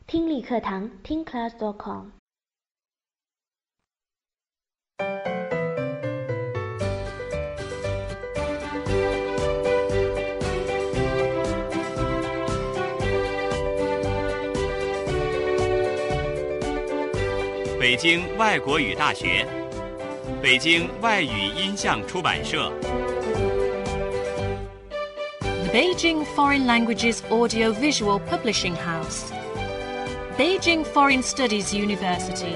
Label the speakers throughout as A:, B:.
A: 听力课堂听 class.com。
B: 北京外国语大学，北京外语音像出版社。
C: The Beijing Foreign Languages Audio-Visual Publishing House. Beijing Foreign Studies University.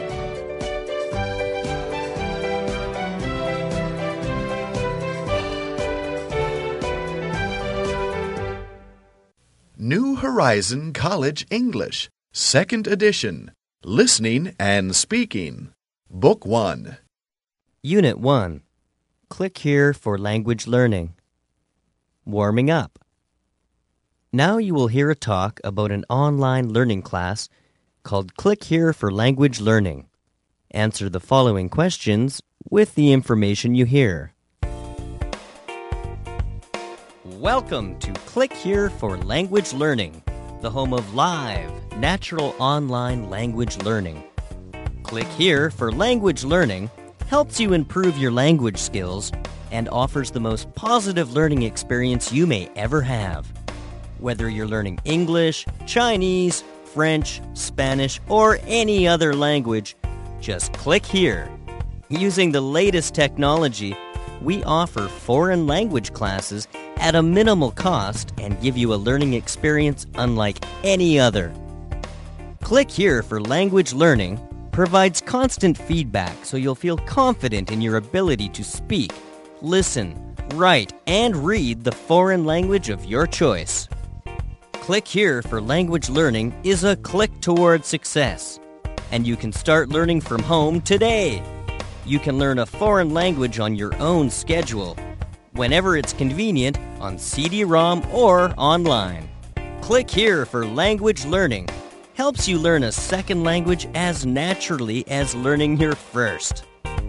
D: New Horizon College English, 2nd edition. Listening and Speaking. Book 1.
E: Unit 1. Click here for language learning. Warming up. Now you will hear a talk about an online learning class called Click Here for Language Learning. Answer the following questions with the information you hear. Welcome to Click Here for Language Learning, the home of live, natural online language learning. Click Here for Language Learning helps you improve your language skills and offers the most positive learning experience you may ever have. Whether you're learning English, Chinese, French, Spanish, or any other language, just click here. Using the latest technology, we offer foreign language classes at a minimal cost and give you a learning experience unlike any other. Click Here for Language Learning provides constant feedback so you'll feel confident in your ability to speak, listen, write, and read the foreign language of your choice. Click Here for Language Learning is a click toward success, and you can start learning from home today. You can learn a foreign language on your own schedule, whenever it's convenient, on CD-ROM or online. Click Here for Language Learning helps you learn a second language as naturally as learning your first.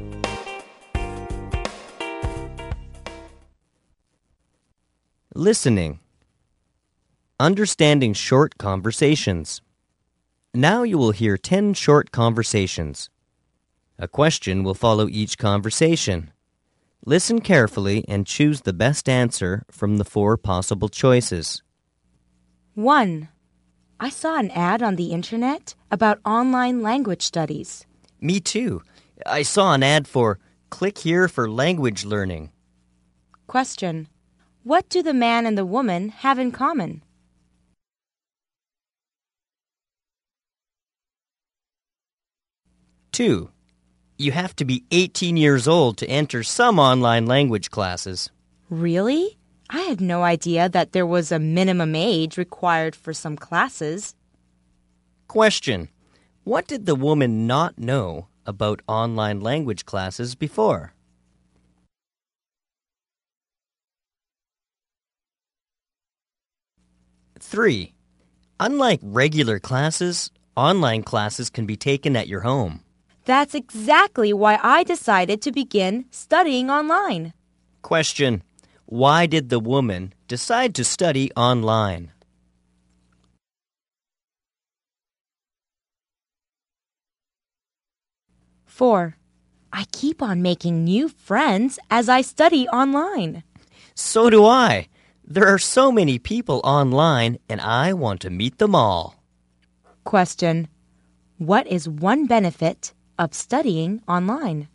E: Listening. Understanding short conversations. Now you will hear 10 short conversations. A question will follow each conversation. Listen carefully and choose the best answer from the 4 possible choices.
F: 1. I saw an ad on the internet about online language studies.
E: Me too. I saw an ad for Click Here for Language Learning.
F: Question. What do the man and the woman have in common?
E: 2. You have to be 18 years old to enter some online language classes.
F: Really? I had no idea that there was a minimum age required for some classes.
E: Question. What did the woman not know about online language classes before? 3. Unlike regular classes, online classes can be taken at your home.
F: That's exactly why I decided to begin studying online.
E: Question. Why did the woman decide to study online?
F: Four. I keep on making new friends as I study online.
E: So do I. There are so many people online, and I want to meet them all.
F: Question. What is one benefit of studying online?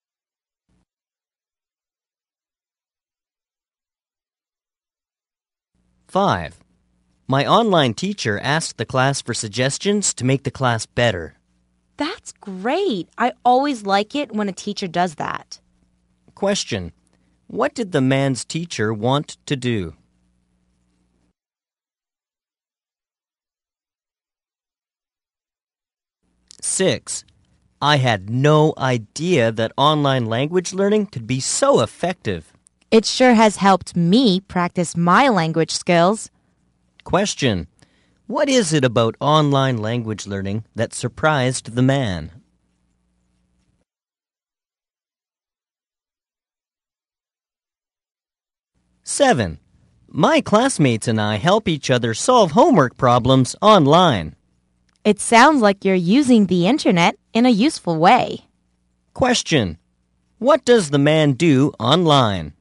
E: 5. My online teacher asked the class for suggestions to make the class better.
F: That's great. I always like it when a teacher does that.
E: Question. What did the man's teacher want to do? 6. I had no idea that online language learning could be so effective.
F: It sure has helped me practice my language skills.
E: Question. What is it about online language learning that surprised the man? 7. My classmates and I help each other solve homework problems online.
F: It sounds like you're using the internet in a useful way.
E: Question. What does the man do online?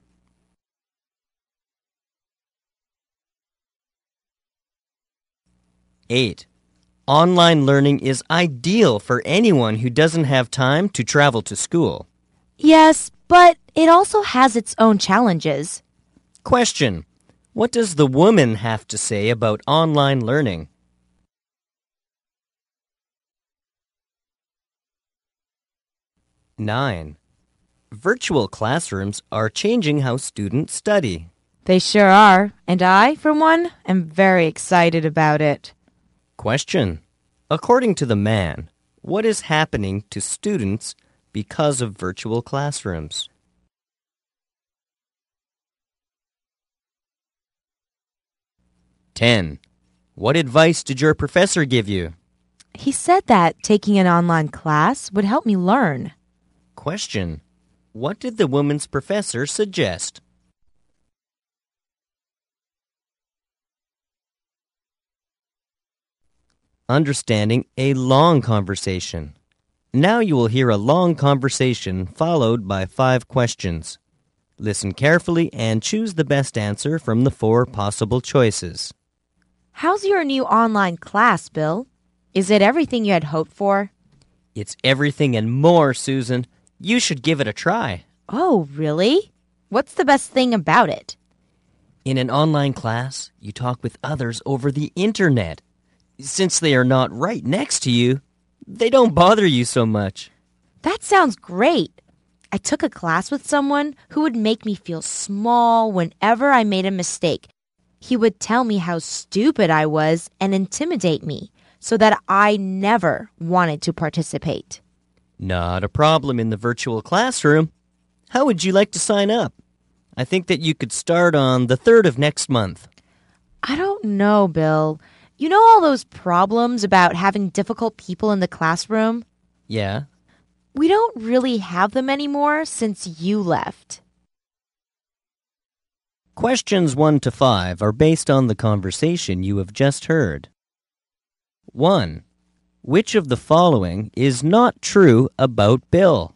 E: Eight. Online learning is ideal for anyone who doesn't have time to travel to school.
F: Yes, but it also has its own challenges.
E: Question. What does the woman have to say about online learning? 9. Virtual classrooms are changing how students study.
F: They sure are, and I, for one, am very excited about it.
E: Question. According to the man, what is happening to students because of virtual classrooms? Ten. What advice did your professor give you?
F: He said that taking an online class would help me learn.
E: Question. What did the woman's professor suggest? Understanding a long conversation. Now you will hear a long conversation followed by 5 questions. Listen carefully and choose the best answer from the 4 possible choices.
F: How's your new online class, Bill? Is it everything you had hoped for?
E: It's everything and more, Susan. You should give it a try.
F: Oh, really? What's the best thing about it?
E: In an online class, you talk with others over the internet. Since they are not right next to you, they don't bother you so much.
F: That sounds great. I took a class with someone who would make me feel small whenever I made a mistake. He would tell me how stupid I was and intimidate me so that I never wanted to participate.
E: Not a problem in the virtual classroom. How would you like to sign up? I think that you could start on the 3rd of next month.
F: I don't know, Bill. You know all those problems about having difficult people in the classroom?
E: Yeah?
F: We don't really have them anymore since you left.
E: Questions 1 to 5 are based on the conversation you have just heard. 1. Which of the following is not true about Bill?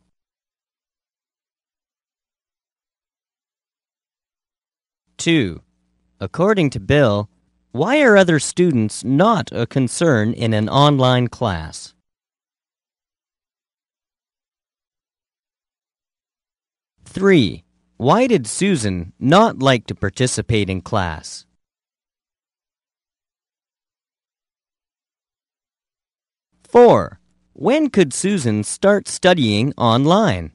E: Two. According to Bill, why are other students not a concern in an online class? 3. Why did Susan not like to participate in class? 4. When could Susan start studying online?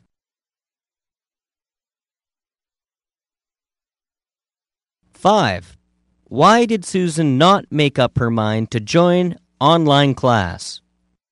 E: 5. Why did Susan not make up her mind to join online class?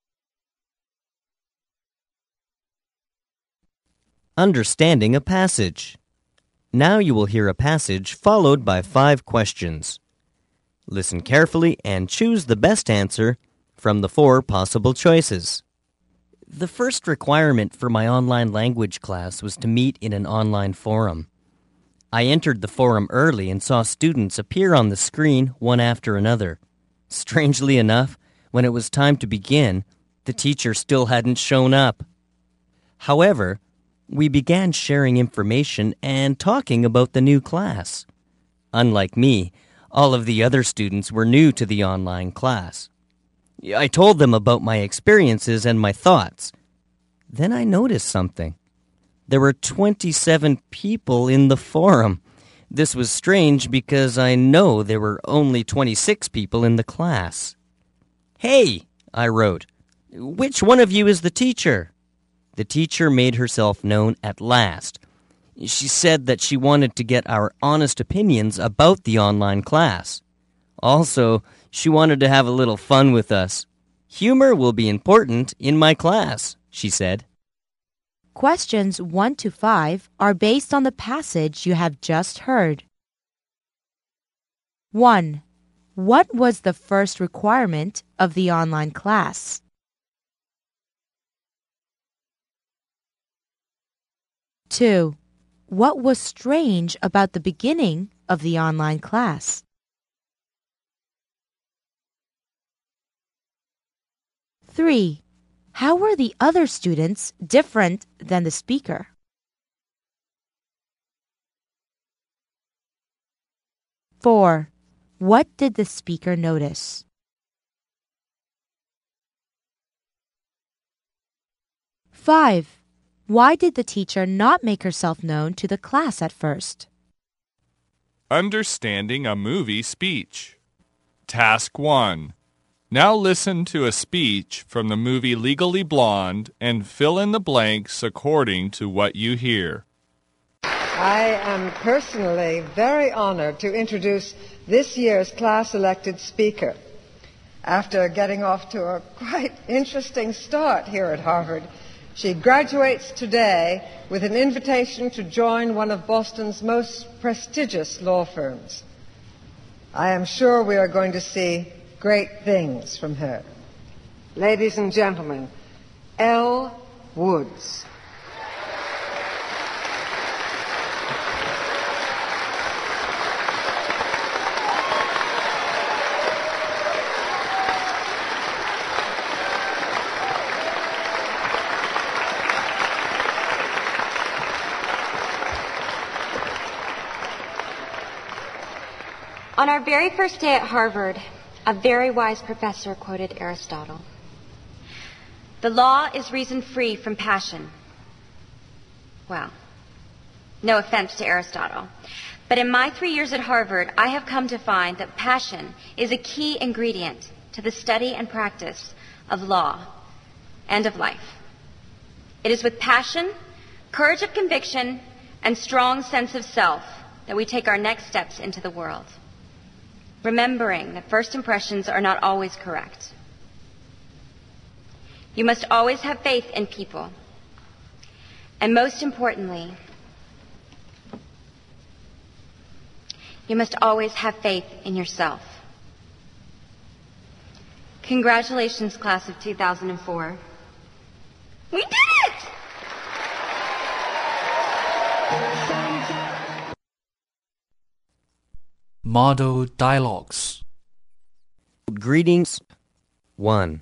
E: Understanding a passage. Now you will hear a passage followed by 5 questions. Listen carefully and choose the best answer from the 4 possible choices. The first requirement for my online language class was to meet in an online forum. I entered the forum early and saw students appear on the screen one after another. Strangely enough, when it was time to begin, the teacher still hadn't shown up. However, we began sharing information and talking about the new class. Unlike me, all of the other students were new to the online class. I told them about my experiences and my thoughts. Then I noticed something. There were 27 people in the forum. This was strange because I know there were only 26 people in the class. "Hey," I wrote, "which one of you is the teacher?" The teacher made herself known at last. She said that she wanted to get our honest opinions about the online class. Also, she wanted to have a little fun with us. "Humor will be important in my class," she said.
F: Questions 1 to 5 are based on the passage you have just heard. 1. What was the first requirement of the online class? 2. What was strange about the beginning of the online class? 3. How were the other students different than the speaker? 4. What did the speaker notice? 5. Why did the teacher not make herself known to the class at first?
G: Understanding a movie speech. Task 1. Now listen to a speech from the movie Legally Blonde and fill in the blanks according to what you hear.
H: I am personally very honored to introduce this year's class-elected speaker. After getting off to a quite interesting start here at Harvard, she graduates today with an invitation to join one of Boston's most prestigious law firms. I am sure we are going to see great things from her. Ladies and gentlemen, Elle Woods.
I: On our very first day at Harvard, a very wise professor quoted Aristotle. The law is reason free from passion. Well, no offense to Aristotle, but in my 3 years at Harvard, I have come to find that passion is a key ingredient to the study and practice of law and of life. It is with passion, courage of conviction, and strong sense of self that we take our next steps into the world. Remembering that first impressions are not always correct. You must always have faith in people. And most importantly, you must always have faith in yourself. Congratulations, class of 2004. We did it!
J: Model dialogues.
E: Greetings. 1.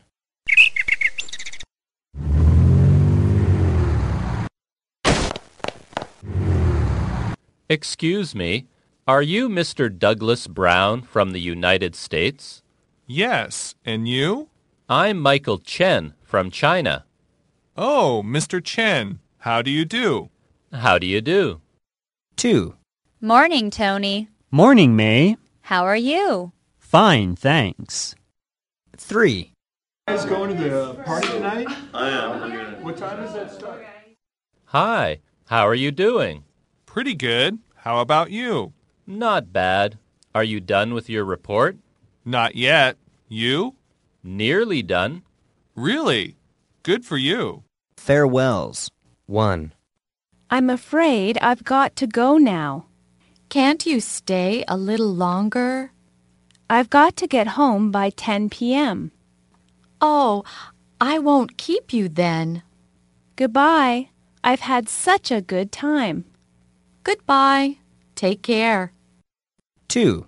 K: Excuse me, are you Mr. Douglas Brown from the United States?
G: Yes, and you?
K: I'm Michael Chen from China.
G: Oh, Mr. Chen, how do you do?
K: How do you do?
E: 2.
L: Morning, Tony.
M: Morning, May.
L: How are you?
M: Fine, thanks.
E: 3.
N: You guys going to the party tonight? I am. What time does that start?
K: Hi, how are you doing?
G: Pretty good. How about you?
K: Not bad. Are you done with your report?
G: Not yet. You?
K: Nearly done.
G: Really? Good for you.
E: Farewells. 1.
O: I'm afraid I've got to go now. Can't you stay a little longer? I've got to get home by 10 p.m. Oh, I won't keep you then. Goodbye. I've had such a good time. Goodbye. Take care.
E: 2.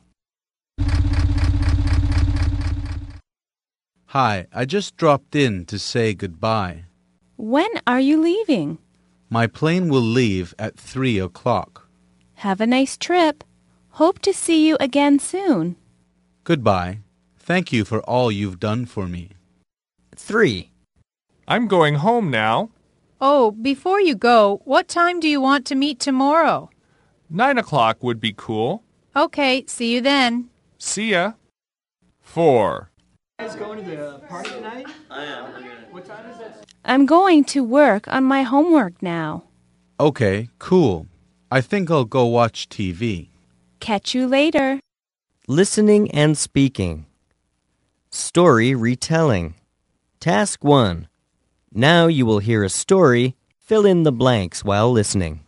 P: Hi, I just dropped in to say goodbye.
O: When are you leaving?
P: My plane will leave at 3 o'clock.
O: Have a nice trip. Hope to see you again soon.
P: Goodbye. Thank you for all you've done for me.
E: 3.
G: I'm going home now.
Q: Oh, before you go, what time do you want to meet tomorrow?
G: 9 o'clock would be cool.
Q: Okay, see you then.
G: See ya. 4.
N: You guys going to the party tonight? I am. What time is that?
O: I'm going to work on my homework now.
P: Okay, cool. I think I'll go watch TV.
O: Catch you later.
E: Listening and speaking. Story retelling. Task 1. Now you will hear a story. Fill in the blanks while listening.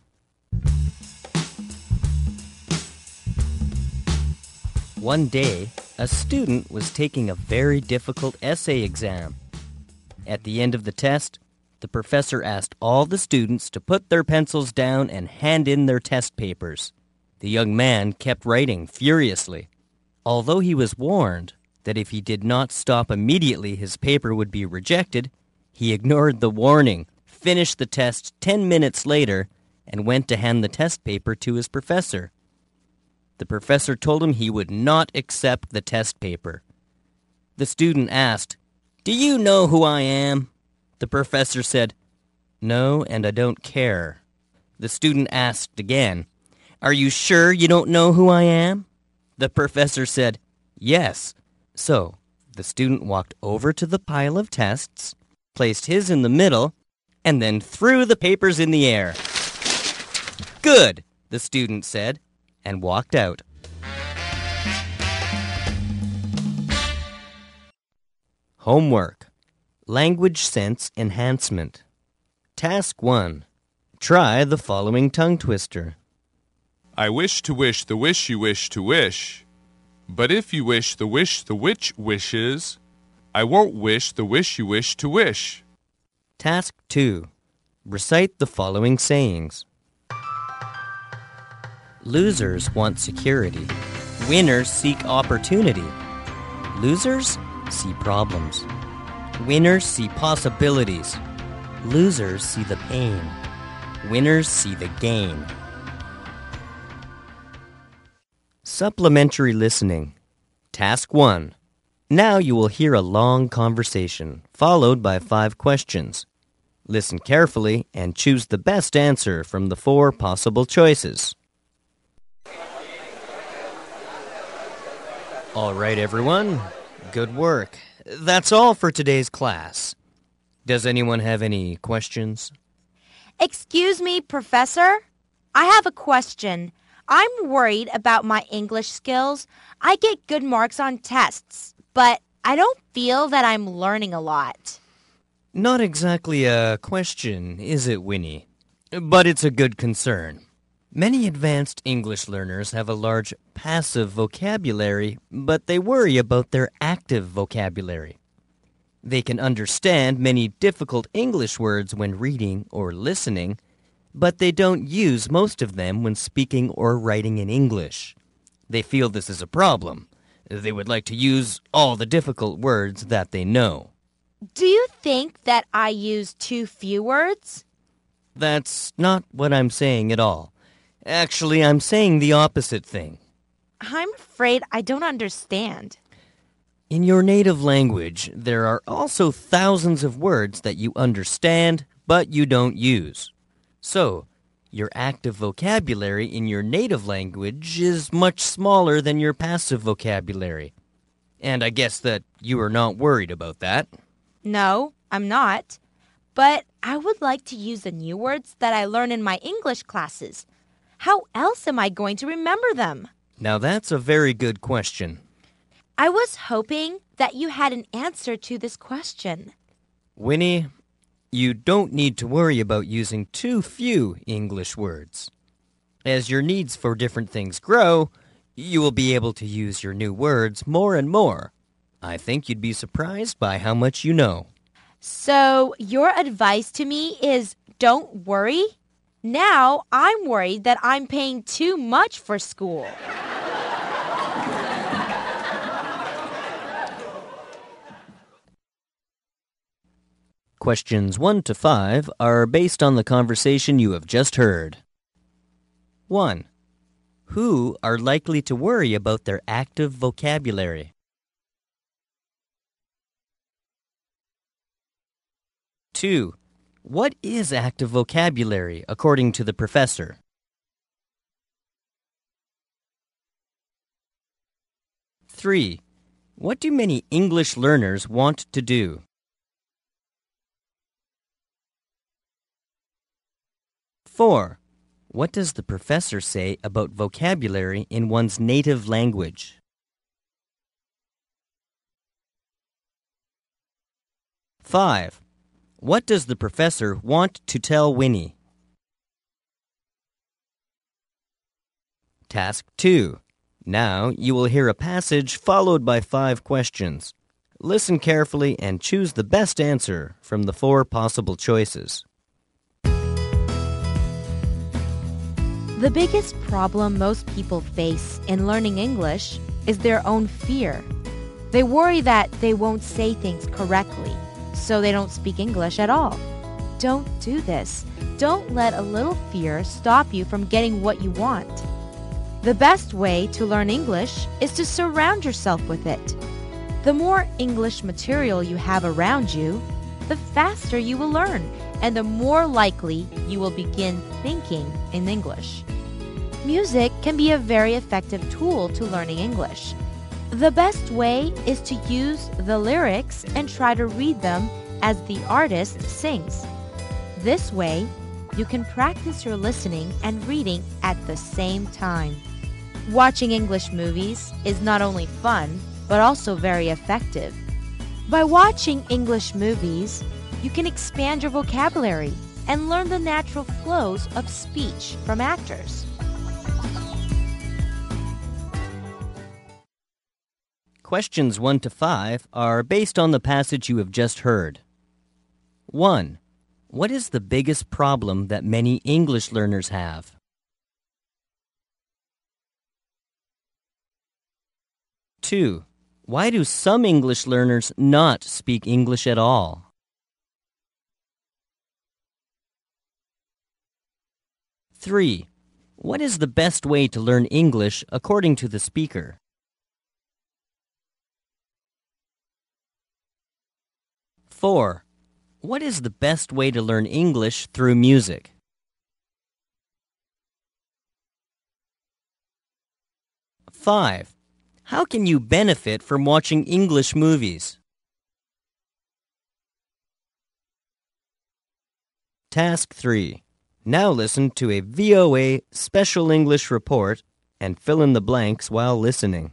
E: One day, a student was taking a very difficult essay exam. At the end of the test, the professor asked all the students to put their pencils down and hand in their test papers. The young man kept writing furiously. Although he was warned, that if he did not stop immediately, his paper would be rejected, he ignored the warning, finished the test 10 minutes later, and went to hand the test paper to his professor. The professor told him he would not accept the test paper. The student asked, "Do you know who I am?" The professor said, "No, and I don't care." The student asked again, "Are you sure you don't know who I am?" The professor said, "Yes." So, the student walked over to the pile of tests, placed his in the middle, and then threw the papers in the air. "Good," the student said, and walked out. Homework. Language sense enhancement. Task 1. Try the following tongue twister.
G: I wish to wish the wish you wish to wish. But if you wish the wish the witch wishes, I won't wish the wish you wish to wish.
E: Task 2. Recite the following sayings. Losers want security. Winners seek opportunity. Losers see problems. Winners see possibilities. Losers see the pain. Winners see the gain. Supplementary listening. Task 1. Now you will hear a long conversation, followed by 5 questions. Listen carefully and choose the best answer from the 4 possible choices. All right, everyone. Good work. That's all for today's class. Does anyone have any questions?
F: Excuse me, Professor? I have a question. I'm worried about my English skills. I get good marks on tests, but I don't feel that I'm learning a lot.
E: Not exactly a question, is it, Winnie? But it's a good concern. Many advanced English learners have a large passive vocabulary, but they worry about their active vocabulary. They can understand many difficult English words when reading or listening, but they don't use most of them when speaking or writing in English. They feel this is a problem. They would like to use all the difficult words that they know.
F: Do you think that I use too few words?
E: That's not what I'm saying at all. Actually, I'm saying the opposite thing.
F: I'm afraid I don't understand.
E: In your native language, there are also thousands of words that you understand, but you don't use. So, your active vocabulary in your native language is much smaller than your passive vocabulary. And I guess that you are not worried about that.
F: No, I'm not. But I would like to use the new words that I learn in my English classes. How else am I going to remember them?
E: Now that's a very good question.
F: I was hoping that you had an answer to this question.
E: Winnie, you don't need to worry about using too few English words. As your needs for different things grow, you will be able to use your new words more and more. I think you'd be surprised by how much you know.
F: So, your advice to me is don't worry? Now I'm worried that I'm paying too much for school.
E: Questions 1 to 5 are based on the conversation you have just heard. 1. Who are likely to worry about their active vocabulary? 2. What is active vocabulary according to the professor? 3. What do many English learners want to do? 4. What does the professor say about vocabulary in one's native language? 5. What does the professor want to tell Winnie? Task 2. Now you will hear a passage followed by 5 questions. Listen carefully and choose the best answer from the 4 possible choices.
F: The biggest problem most people face in learning English is their own fear. They worry that they won't say things correctly, so they don't speak English at all. Don't do this. Don't let a little fear stop you from getting what you want. The best way to learn English is to surround yourself with it. The more English material you have around you, the faster you will learn, and the more likely you will begin thinking in English. Music can be a very effective tool to learning English. The best way is to use the lyrics and try to read them as the artist sings. This way, you can practice your listening and reading at the same time. Watching English movies is not only fun, but also very effective. By watching English movies, you can expand your vocabulary and learn the natural flows of speech from actors.
E: Questions 1 to 5 are based on the passage you have just heard. 1. What is the biggest problem that many English learners have? 2. Why do some English learners not speak English at all? 3. What is the best way to learn English according to the speaker? 4. What is the best way to learn English through music? 5. How can you benefit from watching English movies? Task 3. Now listen to a VOA Special English report and fill in the blanks while listening.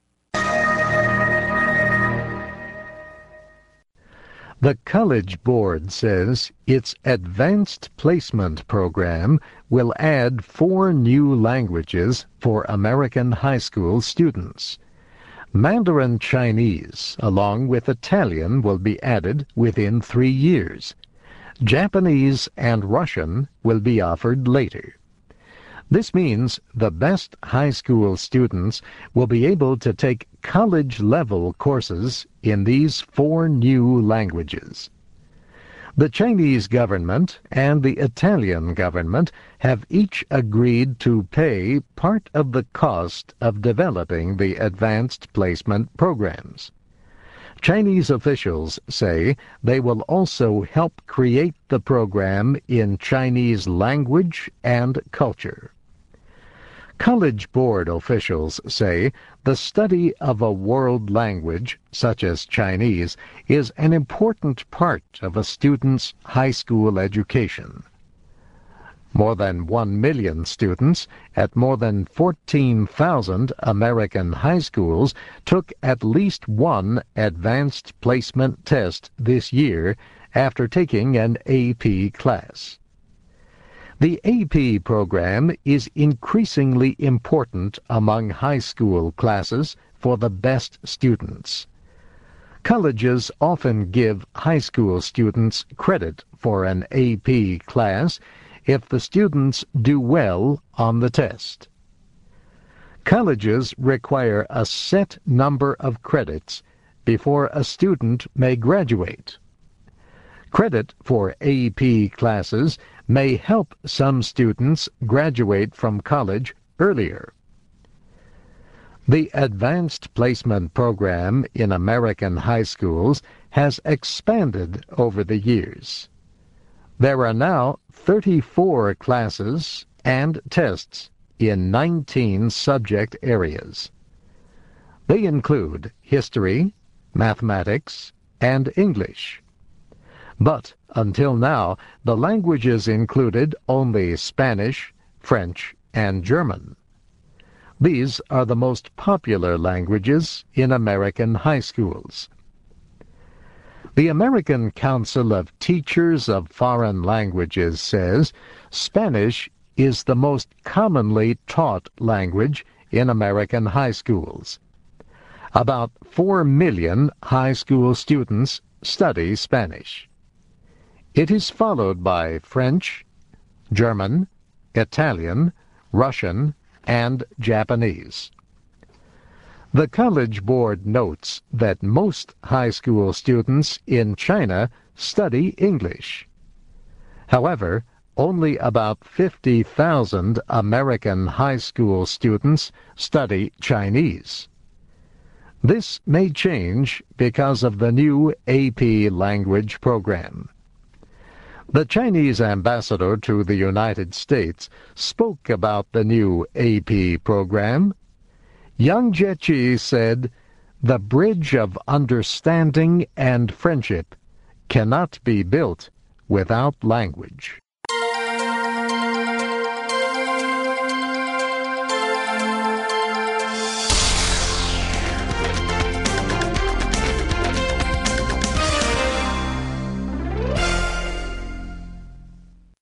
R: The College Board says its Advanced Placement Program will add 4 new languages for American high school students. Mandarin Chinese, along with Italian, will be added within 3 years. Japanese and Russian will be offered later. This means the best high school students will be able to take college-level courses in these 4 new languages. The Chinese government and the Italian government have each agreed to pay part of the cost of developing the advanced placement programs. Chinese officials say they will also help create the program in Chinese language and culture. College Board officials say the study of a world language, such as Chinese, is an important part of a student's high school education. More than 1 million students at more than 14,000 American high schools took at least one advanced placement test this year after taking an AP class. The AP program is increasingly important among high school classes for the best students. Colleges often give high school students credit for an AP class if the students do well on the test. Colleges require a set number of credits before a student may graduate. Credit for AP classes may help some students graduate from college earlier. The Advanced Placement Program in American high schools has expanded over the years. There are now 34 classes and tests in 19 subject areas. They include history, mathematics, and English. But until now, the languages included only Spanish, French, and German. These are the most popular languages in American high schools. The American Council of Teachers of Foreign Languages says Spanish is the most commonly taught language in American high schools. About 4 million high school students study Spanish. It is followed by French, German, Italian, Russian, and Japanese. The College Board notes that most high school students in China study English. However, only about 50,000 American high school students study Chinese. This may change because of the new AP language program. The Chinese ambassador to the United States spoke about the new AP program. Yang Jiechi said, "The bridge of understanding and friendship cannot be built without language."